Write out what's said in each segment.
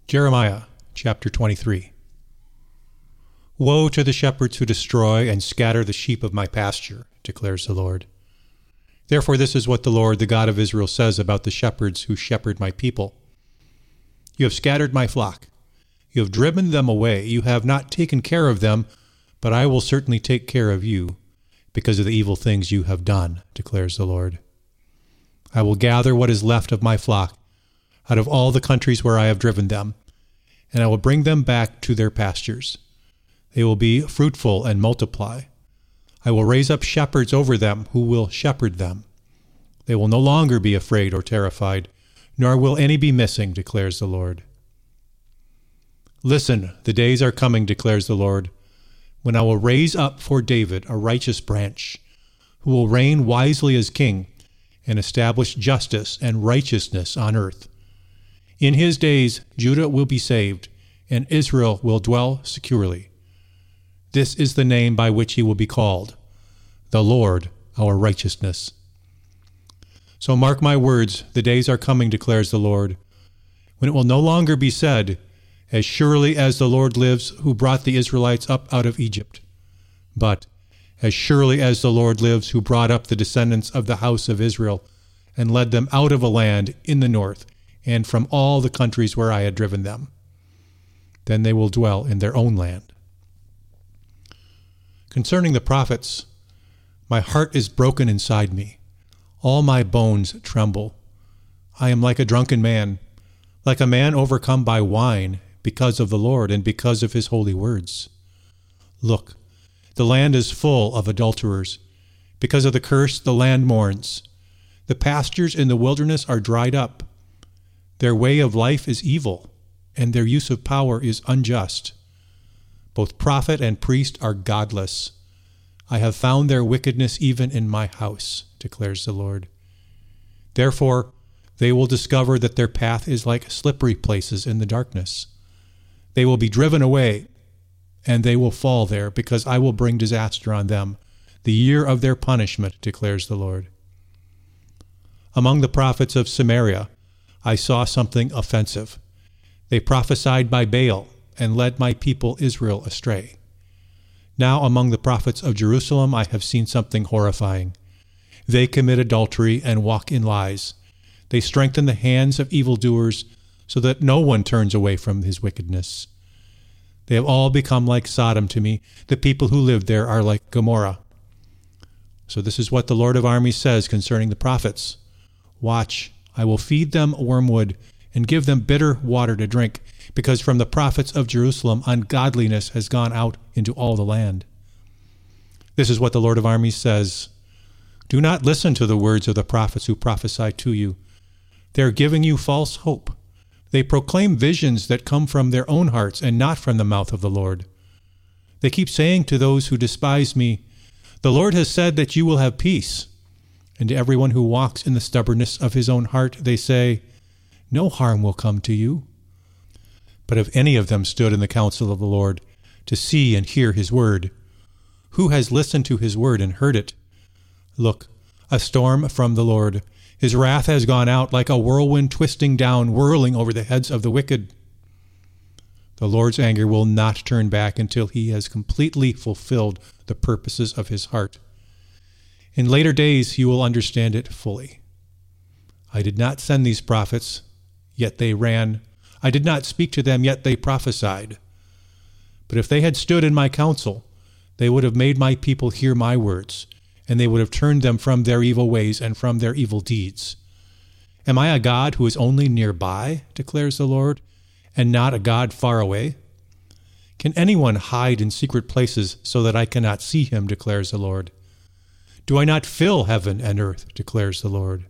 Jeremiah chapter 23. Woe to the shepherds who destroy and scatter the sheep of my pasture, declares the Lord. Therefore this is what the Lord, the God of Israel, says about the shepherds who shepherd my people. You have scattered my flock. You have driven them away. You have not taken care of them, but I will certainly take care of you because of the evil things you have done, declares the Lord. I will gather what is left of my flock out of all the countries where I have driven them, and I will bring them back to their pastures. They will be fruitful and multiply. I will raise up shepherds over them who will shepherd them. They will no longer be afraid or terrified, nor will any be missing, declares the Lord. Listen, the days are coming, declares the Lord, when I will raise up for David a righteous branch, who will reign wisely as king and establish justice and righteousness on earth. In his days Judah will be saved, and Israel will dwell securely. This is the name by which he will be called, the Lord our righteousness. So mark my words, the days are coming, declares the Lord, when it will no longer be said, as surely as the Lord lives who brought the Israelites up out of Egypt, but as surely as the Lord lives who brought up the descendants of the house of Israel and led them out of a land in the north and from all the countries where I had driven them. Then they will dwell in their own land. Concerning the prophets, my heart is broken inside me. All my bones tremble. I am like a drunken man, like a man overcome by wine, because of the Lord and because of his holy words. Look, the land is full of adulterers. Because of the curse, the land mourns. The pastures in the wilderness are dried up. Their way of life is evil, and their use of power is unjust. Both prophet and priest are godless. I have found their wickedness even in my house, declares the Lord. Therefore, they will discover that their path is like slippery places in the darkness. They will be driven away, and they will fall there, because I will bring disaster on them, the year of their punishment, declares the Lord. Among the prophets of Samaria, I saw something offensive. They prophesied by Baal and led my people Israel astray. Now among the prophets of Jerusalem I have seen something horrifying. They commit adultery and walk in lies. They strengthen the hands of evildoers so that no one turns away from his wickedness. They have all become like Sodom to me. The people who live there are like Gomorrah. So this is what the Lord of armies says concerning the prophets. Watch, I will feed them wormwood and give them bitter water to drink, because from the prophets of Jerusalem ungodliness has gone out into all the land. This is what the Lord of armies says. Do not listen to the words of the prophets who prophesy to you. They are giving you false hope. They proclaim visions that come from their own hearts and not from the mouth of the Lord. They keep saying to those who despise me, the Lord has said that you will have peace. And to everyone who walks in the stubbornness of his own heart, they say, no harm will come to you. But if any of them stood in the counsel of the Lord to see and hear his word, who has listened to his word and heard it? Look, a storm from the Lord. His wrath has gone out like a whirlwind twisting down, whirling over the heads of the wicked. The Lord's anger will not turn back until he has completely fulfilled the purposes of his heart. In later days you will understand it fully. I did not send these prophets, yet they ran. I did not speak to them, yet they prophesied. But if they had stood in my counsel, they would have made my people hear my words, and they would have turned them from their evil ways and from their evil deeds. Am I a God who is only nearby, declares the Lord, and not a God far away? Can anyone hide in secret places so that I cannot see him, declares the Lord? Do I not fill heaven and earth, declares the Lord?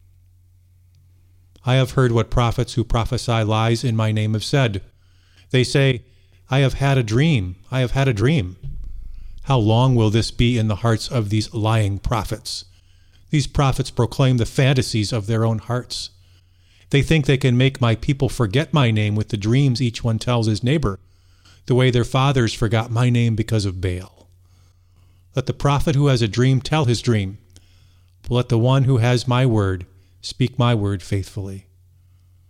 I have heard what prophets who prophesy lies in my name have said. They say, I have had a dream, I have had a dream. How long will this be in the hearts of these lying prophets? These prophets proclaim the fantasies of their own hearts. They think they can make my people forget my name with the dreams each one tells his neighbor, the way their fathers forgot my name because of Baal. Let the prophet who has a dream tell his dream, but let the one who has my word speak my word faithfully.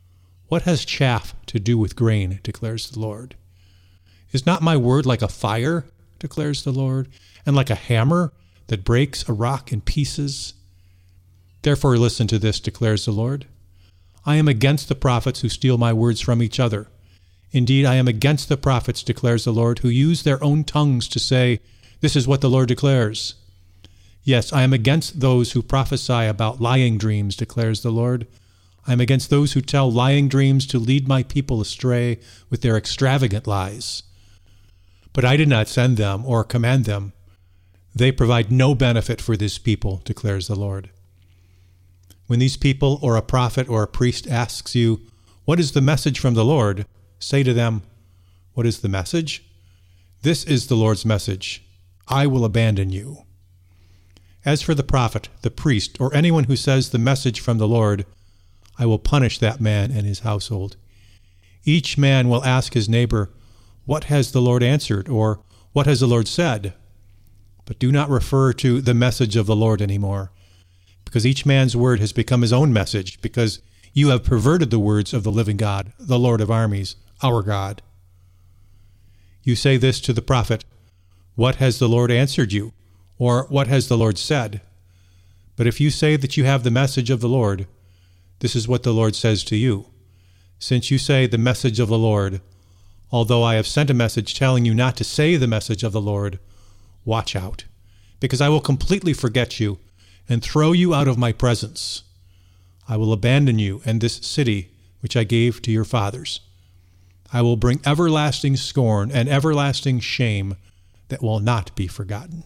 What has chaff to do with grain, declares the Lord? Is not my word like a fire, declares the Lord, and like a hammer that breaks a rock in pieces? Therefore listen to this, declares the Lord. I am against the prophets who steal my words from each other. Indeed, I am against the prophets, declares the Lord, who use their own tongues to say, this is what the Lord declares. Yes, I am against those who prophesy about lying dreams, declares the Lord. I am against those who tell lying dreams to lead my people astray with their extravagant lies. But I did not send them or command them. They provide no benefit for this people, declares the Lord. When these people or a prophet or a priest asks you, what is the message from the Lord? Say to them, what is the message? This is the Lord's message. I will abandon you. As for the prophet, the priest, or anyone who says the message from the Lord, I will punish that man and his household. Each man will ask his neighbor, what has the Lord answered? Or what has the Lord said? But do not refer to the message of the Lord anymore, because each man's word has become his own message, because you have perverted the words of the living God, the Lord of armies, our God. You say this to the prophet, what has the Lord answered you? Or what has the Lord said? But if you say that you have the message of the Lord, this is what the Lord says to you. Since you say the message of the Lord, although I have sent a message telling you not to say the message of the Lord, watch out, because I will completely forget you and throw you out of my presence. I will abandon you and this city which I gave to your fathers. I will bring everlasting scorn and everlasting shame that will not be forgotten.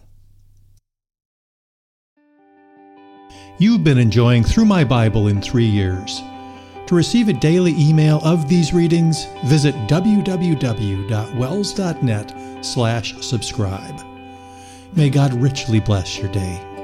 You've been enjoying Through My Bible in 3 Years. To receive a daily email of these readings, visit www.wells.net/subscribe. May God richly bless your day.